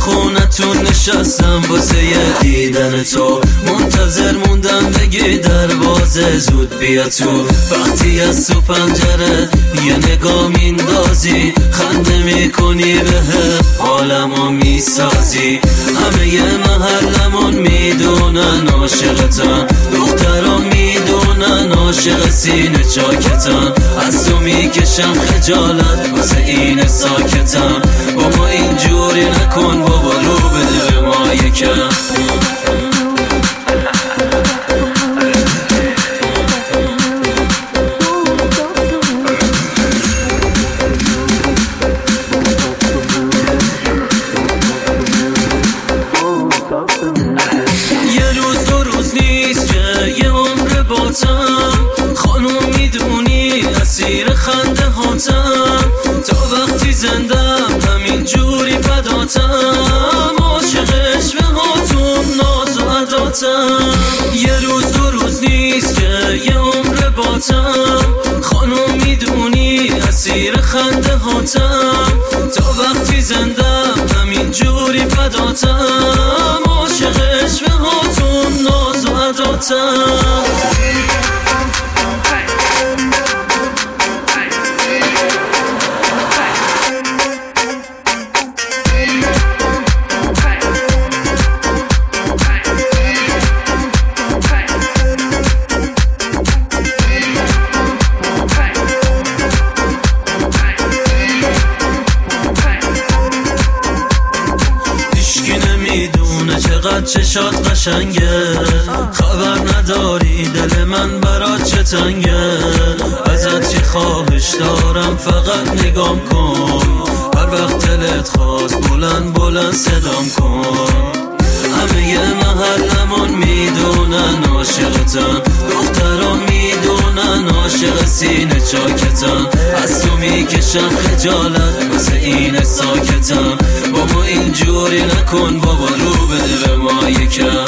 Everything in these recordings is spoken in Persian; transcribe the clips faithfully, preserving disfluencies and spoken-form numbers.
خونتون نشستم واسه دیدن تو، منتظر موندم بگی دروازه زود بیا تو. وقتی از تو پنجره یه نگاه میندازی، خنده میکنی بهم حالمو میسازی. همه ی محلمون میدونن عاشقتن، دخترا میدونن عاشق سینه چاکتن. از تو میکشم خجالت واسه این ساکتم. بابا اینجوری نکن بابا، رو بده به ما یکم. یه روز دو روز نیست که یه عمر باتم، خانوم میدونی اسیر خنده هاتم. تا وقتی زندم همین جوری فداتم، عاشق عشق هاتون ناز و عداتم. یه روز دو روز نیست که یه عمر باتم، خانوم میدونی اسیر خنده هاتم. تا وقتی زندم همین جوری فداتم، عاشق عشق هاتون ناز و عداتم. میدونه چقدر چشات قشنگه، خبر نداری دل من برات چه تنگه. ازت چی خواهش دارم فقط نگام کن، هر وقت دلت خواست بلند بلند صدام کن. همه ی محلمون میدونن عاشقتن، دخترا میدونن عاشق سینه چاکتن. از تو میکشم خجالت واسه این ساکتم. بابا اینجوری نکن بابا، رو بده به ما یکم.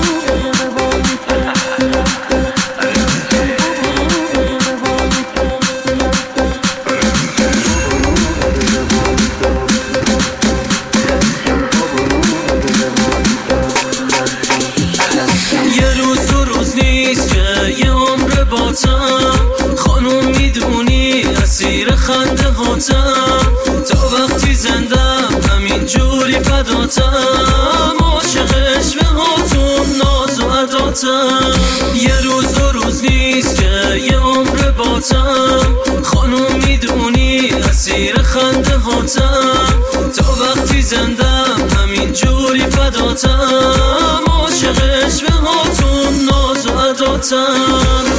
خانوم میدونی اسیر خنده هاتم. تا وقتی زندم همین جوری فداتم، عاشق عشق هاتون ناز و عداتم. یه روز دو روز نیست که یه عمر باتم، خانوم میدونی اسیر خنده هاتم. تا وقتی زندم همین جوری فداتم، عاشق عشق هاتون ناز و عداتم.